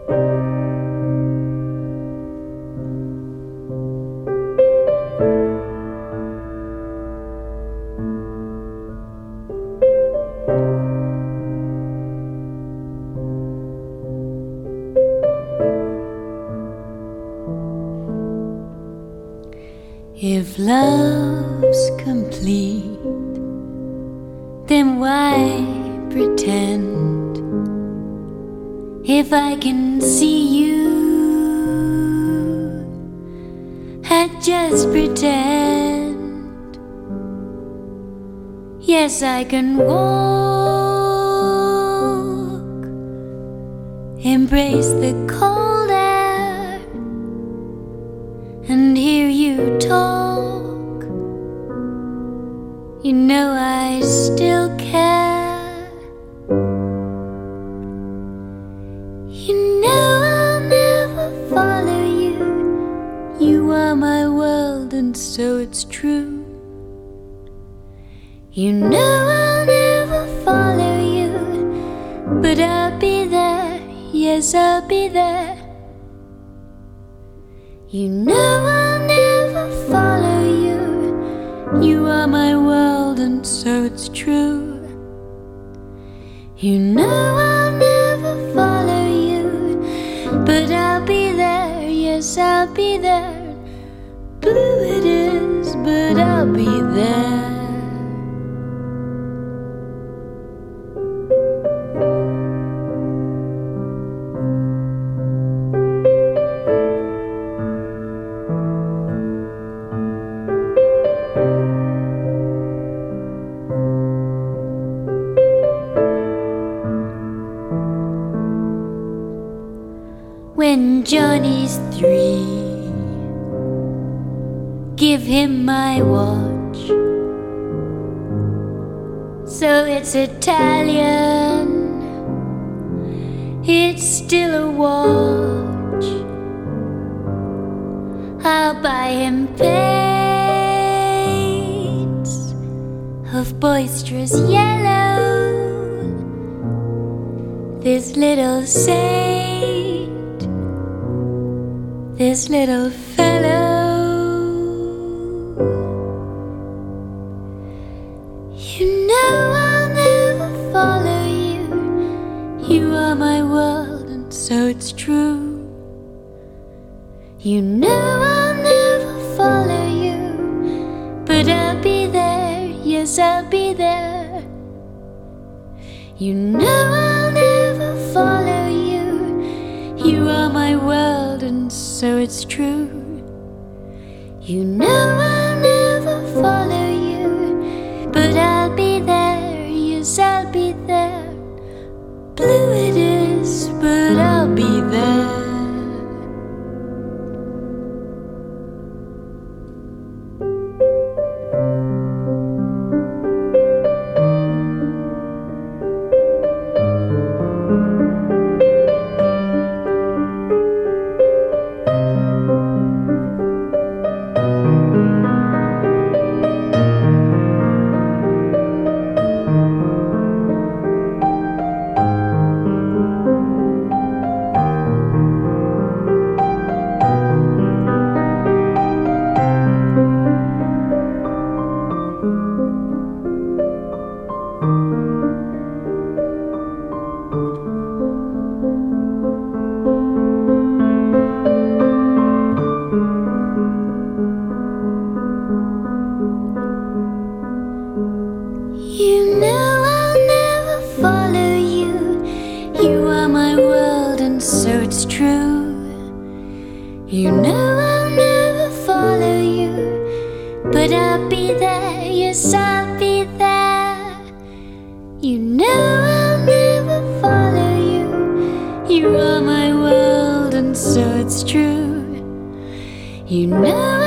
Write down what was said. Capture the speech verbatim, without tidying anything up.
If love's complete, then why pretend? If I can see you, I just pretend. Yes, I can walk, embrace the cold air, and hear you talk. You know I still care. You know I'll never follow you. You are my world, and so it's true. You know I'll never follow you, but I'll be there. Yes, I'll be there. You know I'll never follow you. You are my world, and so it's true. You know I'll never follow you, but I'll be there. Yes, I'll be there. Blue it is, but I'll be there. When Johnny's three, give him my watch. So it's Italian, it's still a watch. I'll buy him paints of boisterous yellow. This little saint, this little fellow. You know I'll never follow you. You are my world, and so it's true. You know I'll never follow you, but I'll be there. Yes, I'll be there. You know I'll never follow you. You are my world, and so it's true. You know I'll never follow you, but I'll be there. Yes, I'll be there. Blue it is, but I'll be there. You know I'll never follow you. You are my world, and so it's true. You know I'll never follow you, but I'll be there. Yes, I'll be there. You know I'll never follow you. You are my world, and so it's true. You know